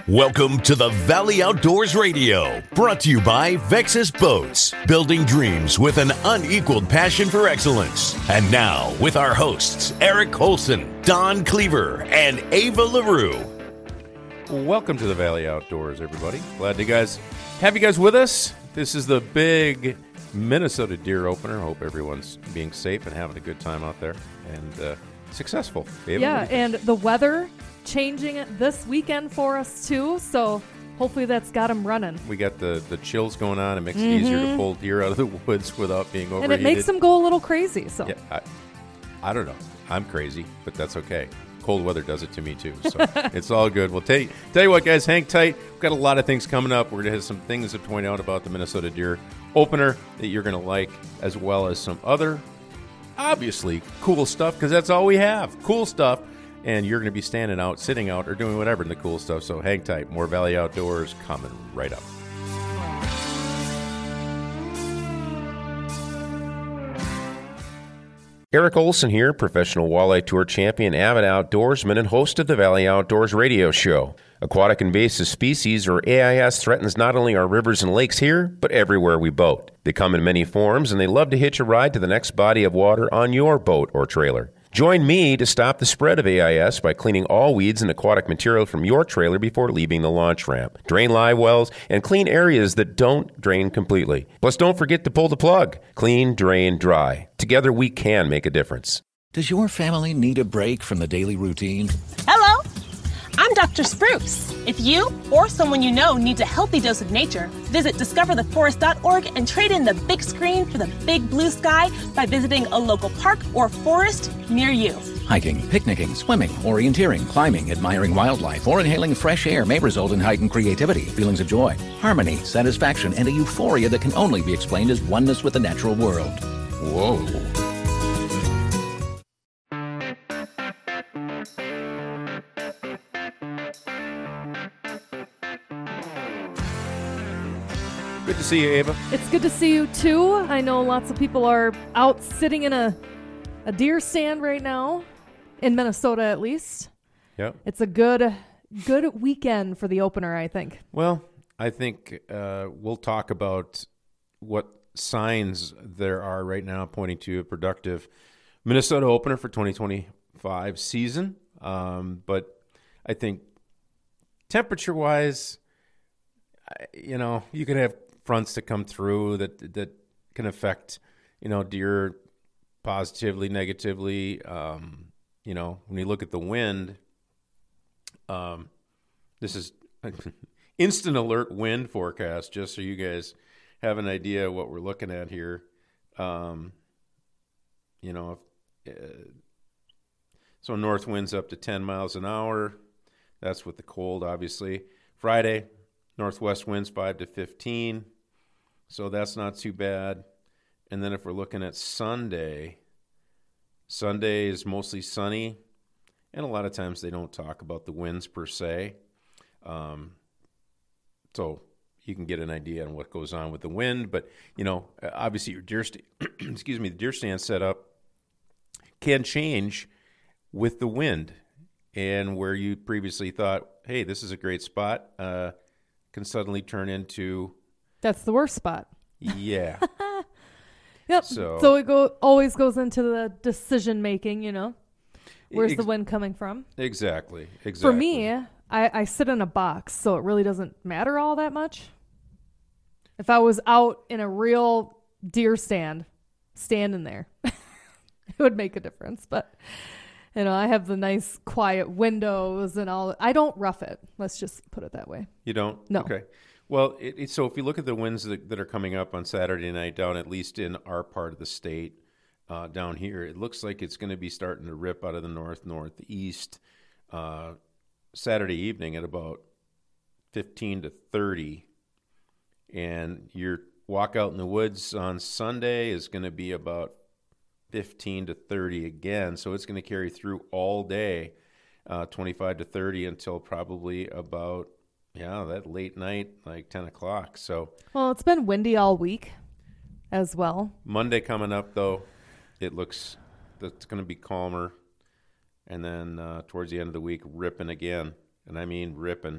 Welcome to the Valley Outdoors Radio, brought to you by Vexus Boats, building dreams with an unequaled passion for excellence. And now, with our hosts, Eric Colson, Don Cleaver, and Ava LaRue. Welcome to the Valley Outdoors, everybody. Glad to have you guys with us. This is the big Minnesota deer opener. Hope everyone's being safe and having a good time out there and successful. Ava, yeah, and the weather changing it this weekend for us too, so hopefully that's got them running. We got the chills going on. It makes it easier to pull deer out of the woods without being overheated. And it makes them go a little crazy. So yeah, I don't know. I'm crazy, but that's okay. Cold weather does it to me too, so it's all good. We'll tell you what, guys, hang tight. We've got a lot of things coming up. We're going to have some things to point out about the Minnesota deer opener that you're going to like, as well as some other, obviously, cool stuff, because that's all we have, cool stuff. And you're going to be standing out, sitting out, or doing whatever in the cool stuff. So hang tight. More Valley Outdoors coming right up. Eric Olson here, professional walleye tour champion, avid outdoorsman, and host of the Valley Outdoors Radio Show. Aquatic invasive species, or AIS, threatens not only our rivers and lakes here, but everywhere we boat. They come in many forms, and they love to hitch a ride to the next body of water on your boat or trailer. Join me to stop the spread of AIS by cleaning all weeds and aquatic material from your trailer before leaving the launch ramp. Drain live wells and clean areas that don't drain completely. Plus, don't forget to pull the plug. Clean, drain, dry. Together, we can make a difference. Does your family need a break from the daily routine? Hello, I'm Dr. Spruce. If you or someone you know needs a healthy dose of nature, visit discovertheforest.org and trade in the big screen for the big blue sky by visiting a local park or forest near you. Hiking, picnicking, swimming, orienteering, climbing, admiring wildlife, or inhaling fresh air may result in heightened creativity, feelings of joy, harmony, satisfaction, and a euphoria that can only be explained as oneness with the natural world. Whoa. Good to see you, Ava. it's good to see you too. I know lots of people are out sitting in a deer stand right now, in Minnesota at least. Yep. It's a good weekend for the opener, I think. Well, I think we'll talk about what signs there are right now pointing to a productive Minnesota opener for 2025 season. But I think temperature-wise, you could have fronts that come through that can affect, deer positively, negatively. When you look at the wind, this is instant alert wind forecast, just so you guys have an idea of what we're looking at here. So north winds up to 10 miles an hour. That's with the cold, obviously. Friday, northwest winds 5 to 15. So that's not too bad. And then if we're looking at Sunday is mostly sunny. And a lot of times they don't talk about the winds per se. So you can get an idea on what goes on with the wind. But, obviously your deer the deer stand setup can change with the wind. And where you previously thought, hey, this is a great spot, can suddenly turn into... That's the worst spot. Yeah. Yep. So it always goes into the decision making, Where's the wind coming from? Exactly. For me, I sit in a box, so it really doesn't matter all that much. If I was out in a real deer stand, standing there, it would make a difference. But, I have the nice quiet windows and all. I don't rough it. Let's just put it that way. You don't? No. Okay. Well, so if you look at the winds that are coming up on Saturday night down, at least in our part of the state, down here, it looks like it's going to be starting to rip out of the northeast Saturday evening at about 15 to 30. And your walk out in the woods on Sunday is going to be about 15 to 30 again. So it's going to carry through all day, 25 to 30 until probably about, that late night, like 10 o'clock. So, well, it's been windy all week as well. Monday coming up, though, it looks that's going to be calmer. And then towards the end of the week, ripping again. And I mean ripping.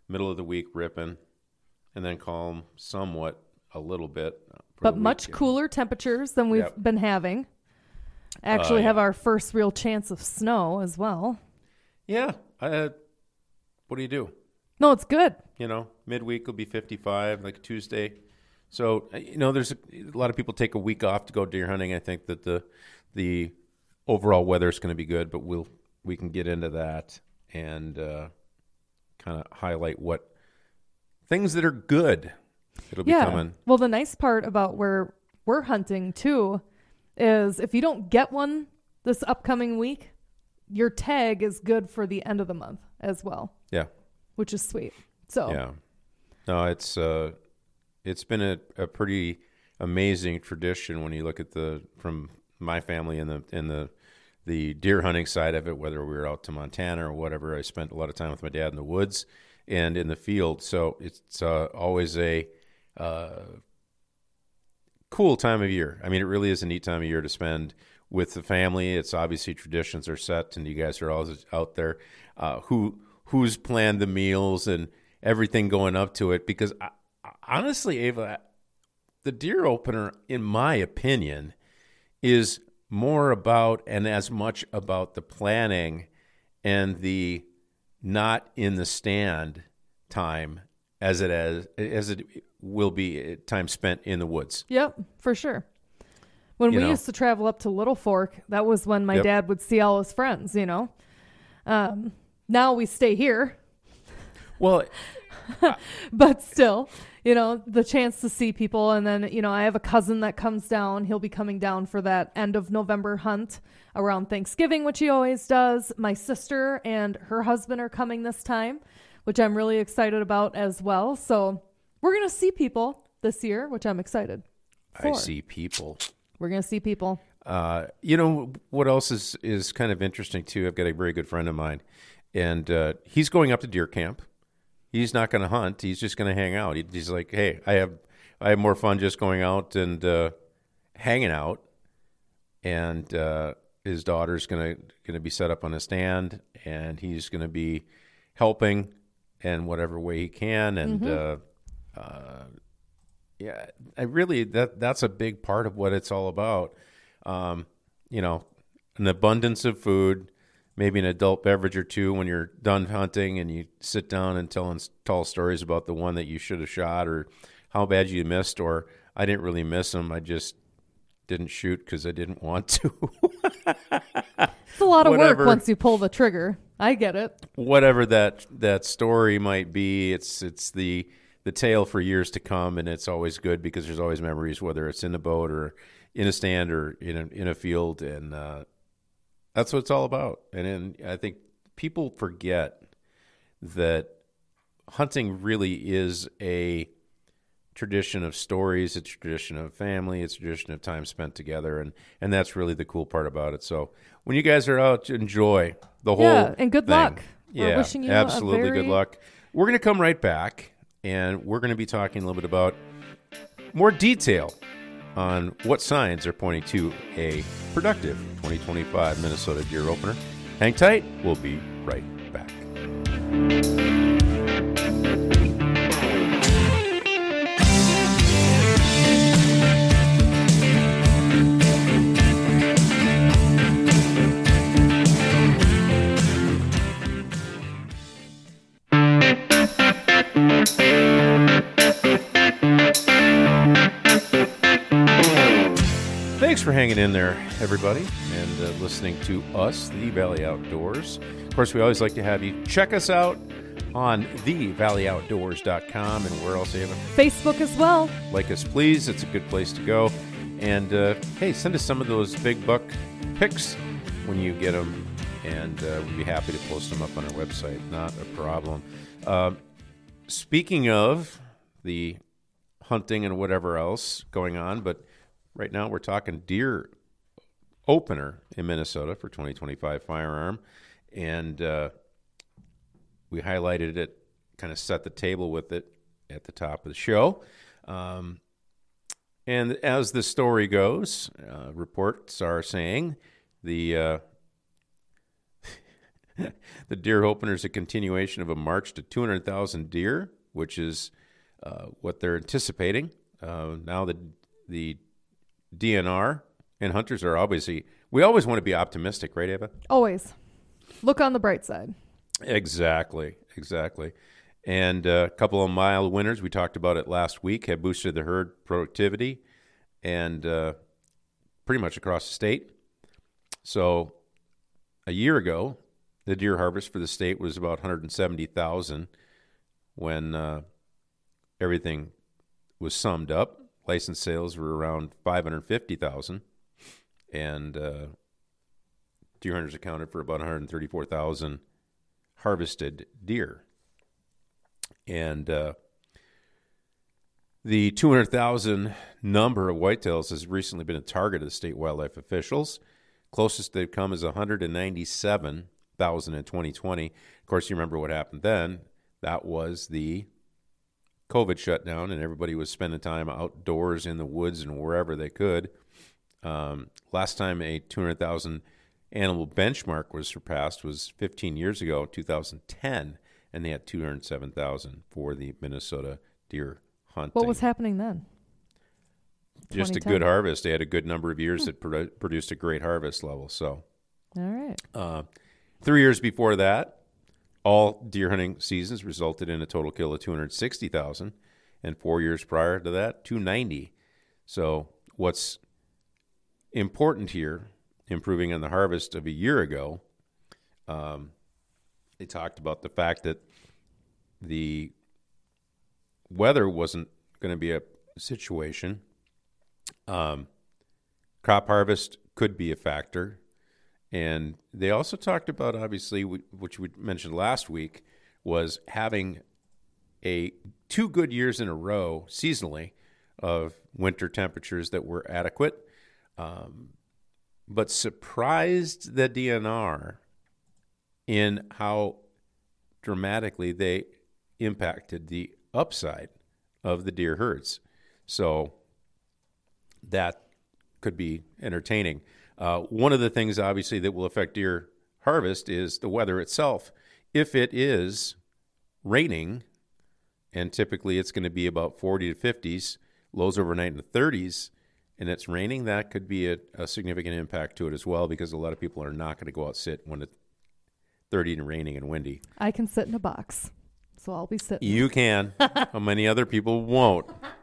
middle of the week ripping, and then calm somewhat a little bit. But much cooler temperatures than we've been having. Actually have our first real chance of snow as well. Yeah. What do you do? No, it's good. Midweek will be 55, like Tuesday. So, there's a lot of people take a week off to go deer hunting. I think that the overall weather is going to be good, but we can get into that and kind of highlight what things that are good it'll be coming. Well, the nice part about where we're hunting too is if you don't get one this upcoming week, your tag is good for the end of the month as well. Yeah. Which is sweet. So yeah. No, it's been a pretty amazing tradition when you look at from my family and the deer hunting side of it, whether we were out to Montana or whatever. I spent a lot of time with my dad in the woods and in the field. So it's always a cool time of year. I mean, it really is a neat time of year to spend with the family. It's obviously traditions are set, and you guys are always out there. Who's planned the meals and everything going up to it? Because honestly, Ava, the deer opener, in my opinion, is more about and as much about the planning and the not in the stand time as it will be time spent in the woods. Yep, for sure. When we used to travel up to Little Fork, that was when my dad would see all his friends, Now we stay here. Well, but still, the chance to see people. And then, I have a cousin that comes down. He'll be coming down for that end of November hunt around Thanksgiving, which he always does. My sister and her husband are coming this time, which I'm really excited about as well. So we're going to see people this year, which I'm excited for. I see people. We're going to see people. What else is kind of interesting, too? I've got a very good friend of mine, and he's going up to deer camp. He's not going to hunt. He's just going to hang out. He's like, hey, I have more fun just going out and hanging out. And his daughter's going to be set up on a stand, and he's going to be helping in whatever way he can. And I really that's a big part of what it's all about. An abundance of food. Maybe an adult beverage or two when you're done hunting and you sit down and tell stories about the one that you should have shot or how bad you missed, or I didn't really miss them. I just didn't shoot because I didn't want to. It's a lot of work once you pull the trigger. I get it. Whatever that story might be, it's the tale for years to come, and it's always good because there's always memories, whether it's in a boat or in a stand or in a field, and that's what it's all about. And I think people forget that hunting really is a tradition of stories. It's a tradition of family. It's a tradition of time spent together. And that's really the cool part about it. So when you guys are out, enjoy the whole and good thing. Luck. Yeah, we're wishing you absolutely good luck. We're going to come right back, and we're going to be talking a little bit about more detail on what signs are pointing to a productive 2025 Minnesota deer opener. Hang tight. We'll be right back. Thanks for hanging in there, everybody, and listening to us, The Valley Outdoors. Of course, we always like to have you check us out on thevalley.outdoors.com, and where else, Ava? Facebook as well. Like us, please. It's a good place to go. And, hey, send us some of those big buck pics when you get them, and we'd be happy to post them up on our website. Not a problem. Speaking of the hunting and whatever else going on, but right now we're talking deer opener in Minnesota for 2025 firearm, and we highlighted it, kind of set the table with it at the top of the show. And as the story goes, reports are saying the The deer opener is a continuation of a march to 200,000 deer, which is what they're anticipating. Now the DNR and hunters are we always want to be optimistic, right, Ava? Always. Look on the bright side. Exactly. And a couple of mild winters, we talked about it last week, have boosted the herd productivity and pretty much across the state. So a year ago, the deer harvest for the state was about 170,000 when everything was summed up. License sales were around 550,000, and deer hunters accounted for about 134,000 harvested deer. And the 200,000 number of whitetails has recently been a target of the state wildlife officials. Closest they've come is 197,000 in 2020. Of course, you remember what happened then. That was the COVID shutdown, and everybody was spending time outdoors in the woods and wherever they could. Last time a 200,000 animal benchmark was surpassed was 15 years ago, 2010, and they had 207,000 for the Minnesota deer hunting. What was happening then? Just a good harvest. They had a good number of years that produced a great harvest level. So, all right. 3 years before that, all deer hunting seasons resulted in a total kill of 260,000, and 4 years prior to that, 290. So what's important here, improving on the harvest of a year ago, they talked about the fact that the weather wasn't going to be a situation. Crop harvest could be a factor. And they also talked about, obviously, which we mentioned last week, was having 2 good years in a row seasonally of winter temperatures that were adequate, but surprised the DNR in how dramatically they impacted the upside of the deer herds. So that could be entertaining. One of the things, obviously, that will affect deer harvest is the weather itself. If it is raining, and typically it's going to be about 40 to 50s, lows overnight in the 30s, and it's raining, that could be a significant impact to it as well, because a lot of people are not going to go out sit when it's 30 and raining and windy. I can sit in a box, so I'll be sitting. You can. How many other people won't?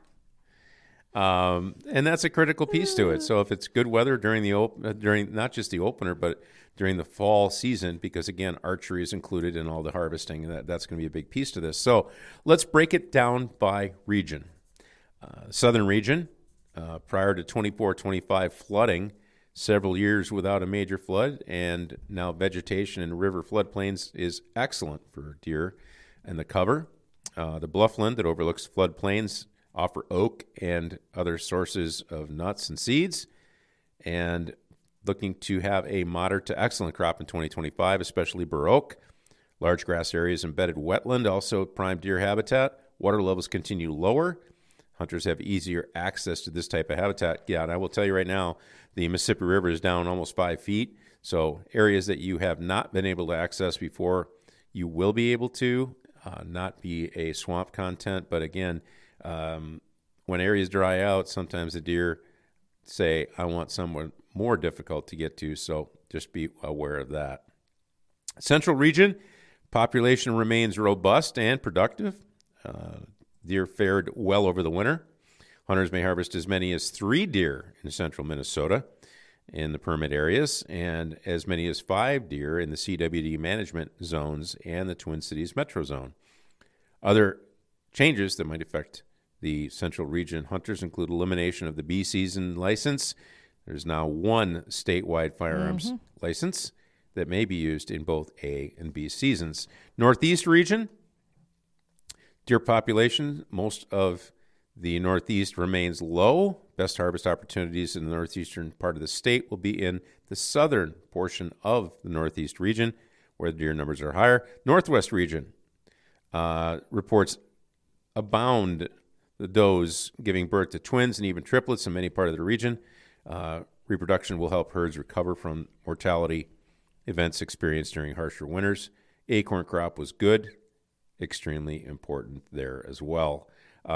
And that's a critical piece to it. So if it's good weather during not just the opener, but during the fall season, because again, archery is included in all the harvesting, and that's going to be a big piece to this. So let's break it down by region. Southern region, prior to 24-25 flooding, several years without a major flood, and now vegetation in river floodplains is excellent for deer and the cover. The bluffland that overlooks floodplains offer oak and other sources of nuts and seeds, and looking to have a moderate to excellent crop in 2025, especially bur oak. Large grass areas, embedded wetland, also prime deer habitat. Water levels continue lower. Hunters have easier access to this type of habitat. Yeah, and I will tell you right now, the Mississippi River is down almost 5 feet, so areas that you have not been able to access before, you will be able to, not be a swamp content, but again, when areas dry out, sometimes the deer say, I want somewhere more difficult to get to, so just be aware of that. Central region, population remains robust and productive. Deer fared well over the winter. Hunters may harvest as many as 3 deer in central Minnesota in the permit areas, and as many as 5 deer in the CWD management zones and the Twin Cities metro zone. Other changes that might affect the central region hunters include elimination of the B season license. There's now 1 statewide firearms license that may be used in both A and B seasons. Northeast region, deer population, most of the Northeast remains low. Best harvest opportunities in the northeastern part of the state will be in the southern portion of the Northeast region, where the deer numbers are higher. Northwest region reports abound the does giving birth to twins and even triplets in many parts of the region. Reproduction will help herds recover from mortality events experienced during harsher winters. Acorn crop was good, extremely important there as well.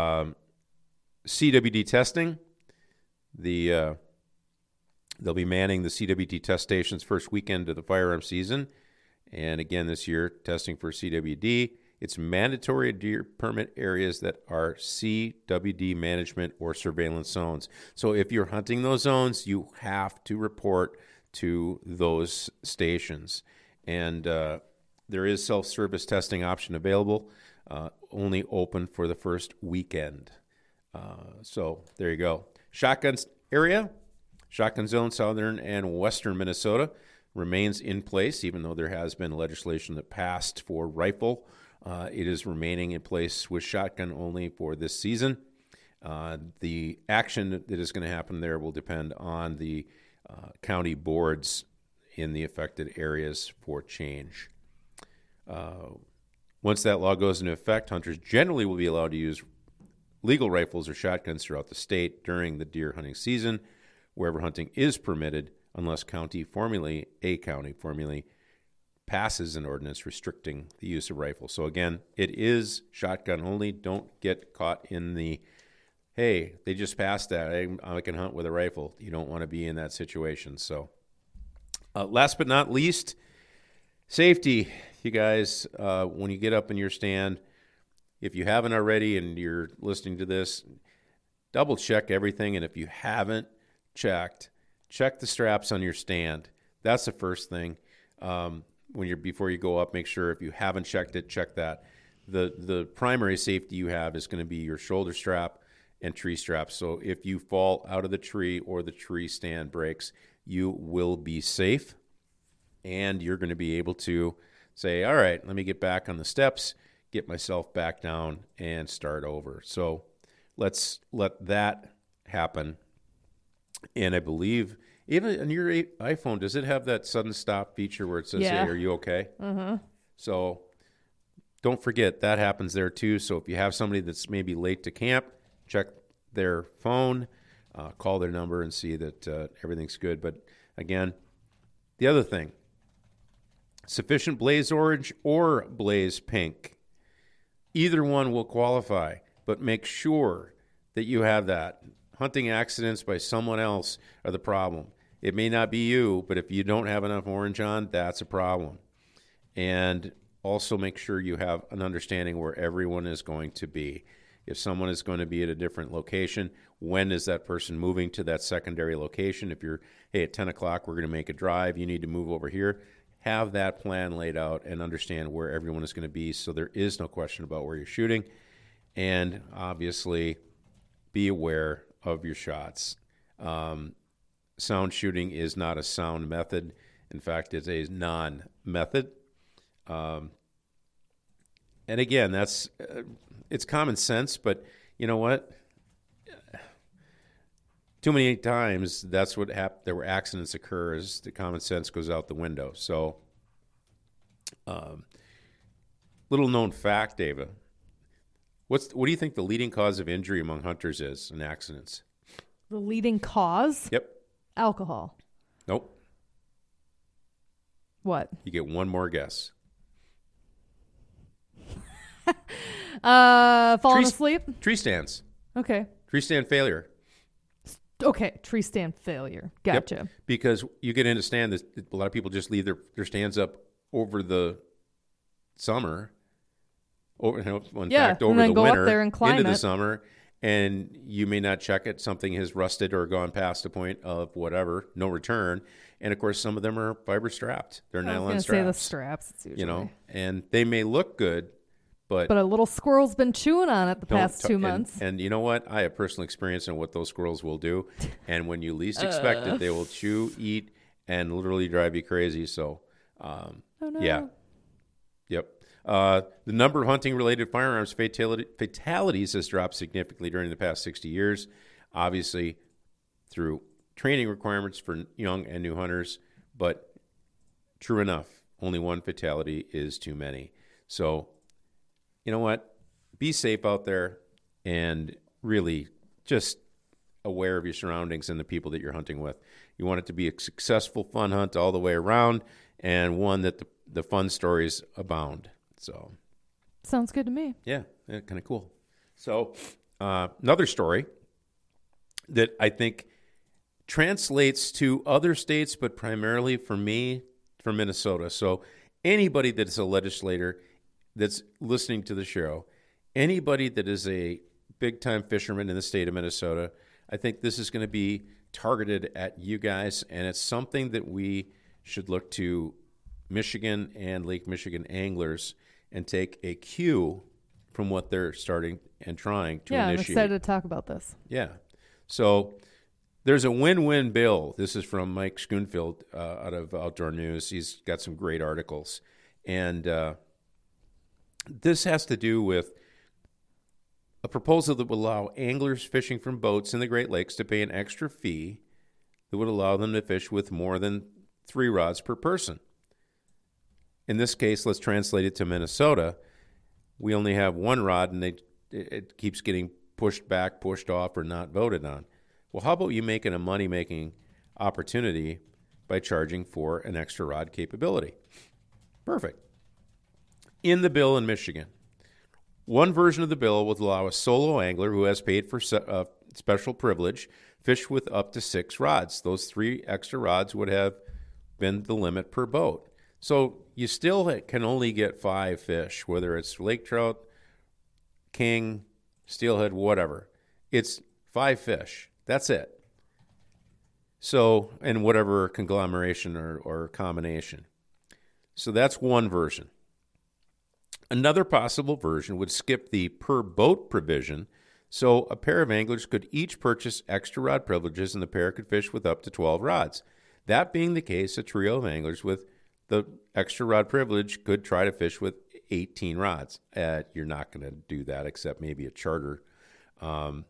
CWD testing, they'll be manning the CWD test stations first weekend of the firearm season. And again, this year, testing for CWD. It's mandatory deer permit areas that are CWD management or surveillance zones. So if you're hunting those zones, you have to report to those stations. And there is self-service testing option available, only open for the first weekend. So there you go. Shotguns area, shotgun zone, southern and western Minnesota remains in place, even though there has been legislation that passed for rifle. It is remaining in place with shotgun only for this season. The action that is going to happen there will depend on the county boards in the affected areas for change. Once that law goes into effect, hunters generally will be allowed to use legal rifles or shotguns throughout the state during the deer hunting season, wherever hunting is permitted, unless a county formally passes an ordinance restricting the use of rifles. So again, it is shotgun only. Don't get caught in the, hey, they just passed that, I can hunt with a rifle. You don't want to be in that situation. So last but not least, safety. You guys, when you get up in your stand, if you haven't already and you're listening to this, double check everything. And if you haven't checked, check the straps on your stand. That's the first thing. Before you go up, make sure if you haven't checked it, check that. The primary safety you have is going to be your shoulder strap and tree strap. So if you fall out of the tree or the tree stand breaks, you will be safe, and you're going to be able to say, all right, let me get back on the steps, get myself back down, and start over. So let's let that happen. And I believe even on your iPhone, does it have that sudden stop feature where it says, hey, are you okay? Mm-hmm. So don't forget that happens there too. So if you have somebody that's maybe late to camp, check their phone, call their number and see that everything's good. But again, the other thing, sufficient blaze orange or blaze pink. Either one will qualify, but make sure that you have that. Hunting accidents by someone else are the problem. It may not be you, but if you don't have enough orange on, that's a problem. And also make sure you have an understanding where everyone is going to be. If someone is going to be at a different location, when is that person moving to that secondary location? If you're, hey, at 10 o'clock, we're going to make a drive, you need to move over here. Have that plan laid out and understand where everyone is going to be so there is no question about where you're shooting. And obviously, be aware of your shots. Sound shooting is not a sound method. In fact, it's a non-method. And again, that's it's common sense, but you know what? Too many times, that's what happened. There were accidents occur as the common sense goes out the window. So, little known fact, Ava. What do you think the leading cause of injury among hunters is in accidents? The leading cause? Yep. Alcohol. Nope. What? You get one more guess. Falling asleep? Tree stands. Okay. Tree stand failure. Okay, tree stand failure. Gotcha. Yep. Because you get into stand, a lot of people just leave their stands up over the summer, over the winter, up there and climb into the it. summer, and you may not check it. Something has rusted or gone past the point of whatever, no return. And of course, some of them are fiber strapped. They're nylon straps. Say the straps. It's usually. And they may look good, but a little squirrel's been chewing on it the past 2 months. And you know what? I have personal experience in what those squirrels will do. And when you least expect it, they will chew, eat, and literally drive you crazy. So, oh, no. Yeah. Yep. The number of hunting-related firearms fatalities has dropped significantly during the past 60 years, obviously through training requirements for young and new hunters. But true enough, only one fatality is too many. So, you know what? Be safe out there and really just aware of your surroundings and the people that you're hunting with. You want it to be a successful, fun hunt all the way around, and one that the fun stories abound. So, sounds good to me. Yeah, kind of cool. So, another story that I think translates to other states, but primarily for me, for Minnesota. So, anybody that is a legislator that's listening to the show, anybody that is a big-time fisherman in the state of Minnesota, I think this is going to be targeted at you guys, and it's something that we should look to Michigan and Lake Michigan anglers and take a cue from what they're starting and trying to initiate. I'm excited to talk about this. Yeah. So there's a win-win bill. This is from Mike Schoonfield out of Outdoor News. He's got some great articles. And this has to do with a proposal that would allow anglers fishing from boats in the Great Lakes to pay an extra fee that would allow them to fish with more than 3 rods per person. In this case, let's translate it to Minnesota. We only have 1 rod, and it keeps getting pushed back, pushed off, or not voted on. Well, how about you make it a money-making opportunity by charging for an extra rod capability? Perfect. In the bill in Michigan, one version of the bill would allow a solo angler who has paid for special privilege fish with up to 6 rods. Those 3 extra rods would have been the limit per boat. So you still can only get 5 fish, whether it's lake trout, king, steelhead, whatever. It's 5 fish. That's it. So, and whatever conglomeration or combination. So that's one version. Another possible version would skip the per boat provision, so a pair of anglers could each purchase extra rod privileges and the pair could fish with up to 12 rods. That being the case, a trio of anglers with the extra rod privilege could try to fish with 18 rods. You're not going to do that except maybe a charter. And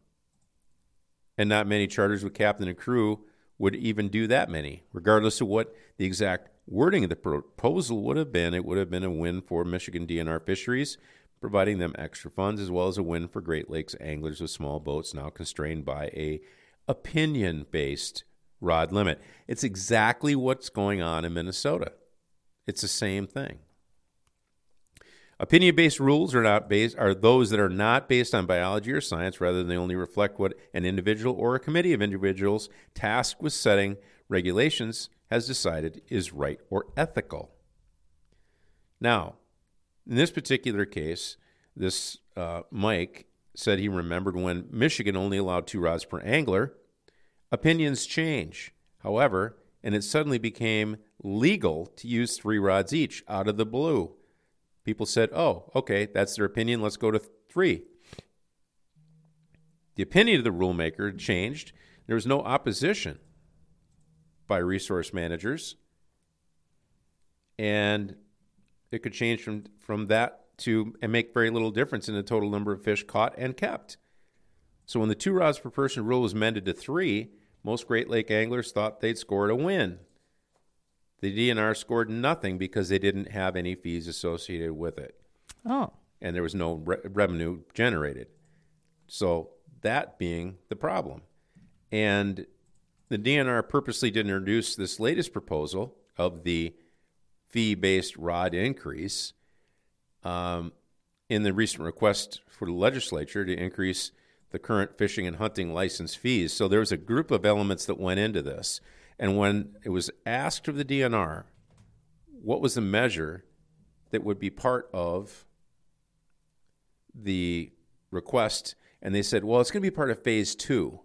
not many charters with captain and crew would even do that many. Regardless of what the exact wording of the proposal would have been, it would have been a win for Michigan DNR fisheries, providing them extra funds, as well as a win for Great Lakes anglers with small boats now constrained by a opinion-based rod limit. It's exactly what's going on in Minnesota. It's the same thing. Opinion-based rules are those that are not based on biology or science, rather they only reflect what an individual or a committee of individuals tasked with setting regulations has decided is right or ethical. Now, in this particular case, this Mike said he remembered when Michigan only allowed 2 rods per angler. Opinions change, however, and it suddenly became legal to use 3 rods each out of the blue. People said, oh, okay, that's their opinion, let's go to 3. The opinion of the rulemaker changed. There was no opposition by resource managers, and it could change from that to and make very little difference in the total number of fish caught and kept. So when the 2 rods per person rule was amended to 3, most Great Lake anglers thought they'd scored a win. The DNR scored nothing because they didn't have any fees associated with it. Oh. And there was no revenue generated. So that being the problem. And the DNR purposely didn't introduce this latest proposal of the fee-based rod increase in the recent request for the legislature to increase the current fishing and hunting license fees. So there was a group of elements that went into this. And when it was asked of the DNR, what was the measure that would be part of the request, and they said, well, it's going to be part of Phase 2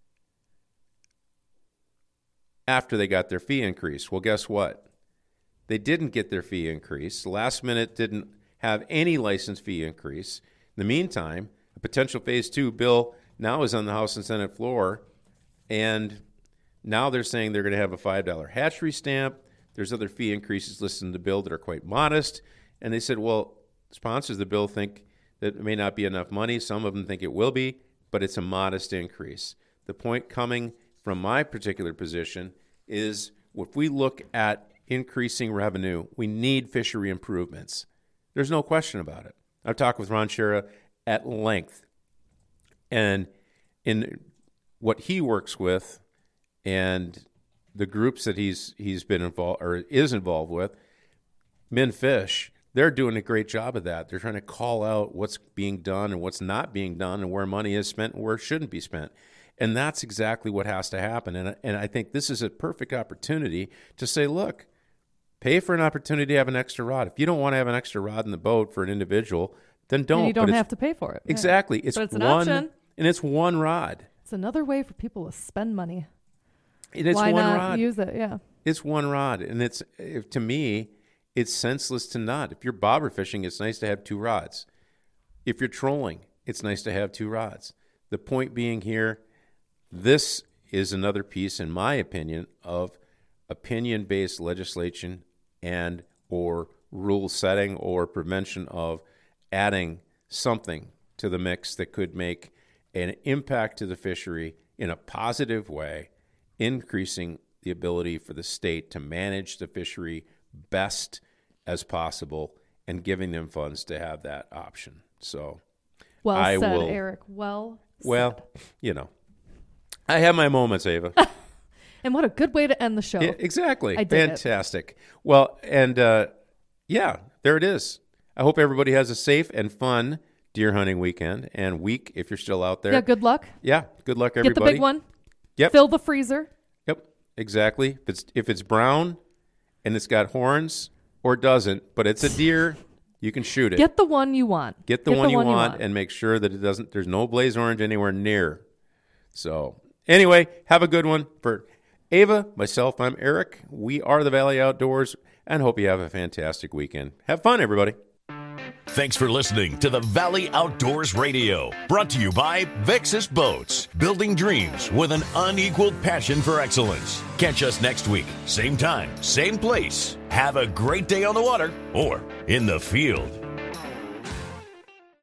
after they got their fee increase. Well, guess what? They didn't get their fee increase. Last minute didn't have any license fee increase. In the meantime, a potential Phase 2 bill now is on the House and Senate floor, and now they're saying they're going to have a $5 hatchery stamp. There's other fee increases listed in the bill that are quite modest. And they said, well, sponsors of the bill think that it may not be enough money. Some of them think it will be, but it's a modest increase. The point coming from my particular position is if we look at increasing revenue, we need fishery improvements. There's no question about it. I've talked with Ron Schara at length. And in what he works with and the groups that he's been involved or is involved with, MinFish, they're doing a great job of that. They're trying to call out what's being done and what's not being done and where money is spent and where it shouldn't be spent. And that's exactly what has to happen. And I think this is a perfect opportunity to say, look, pay for an opportunity to have an extra rod. If you don't want to have an extra rod in the boat for an individual, then don't. And you don't have to pay for it. Exactly. Yeah. It's an an option. And it's one rod. It's another way for people to spend money. It's Why one not rod. use it? Yeah. It's one rod. And to me, it's senseless to not. If you're bobber fishing, it's nice to have two rods. If you're trolling, it's nice to have two rods. The point being here, this is another piece, in my opinion, of opinion-based legislation and or rule setting or prevention of adding something to the mix that could make an impact to the fishery in a positive way, increasing the ability for the state to manage the fishery best as possible and giving them funds to have that option. So Well said, Eric. Well, you know, I have my moments, Ava. And what a good way to end the show. Yeah, exactly. I did Fantastic. Well, and yeah, there it is. I hope everybody has a safe and fun deer hunting weekend and week if you're still out there. Yeah, good luck. Yeah, good luck, everybody. Get the big one. Yep. Fill the freezer. Yep, exactly. If it's brown and it's got horns or doesn't, but it's a deer, you can shoot it. Get the one you want. Get the one you want and make sure that there's no blaze orange anywhere near. So anyway, have a good one. For Ava, myself, I'm Eric. We are the Valley Outdoors and hope you have a fantastic weekend. Have fun, everybody. Thanks for listening to the Valley Outdoors Radio, brought to you by Vexus Boats, building dreams with an unequaled passion for excellence. Catch us next week, same time, same place. Have a great day on the water or in the field.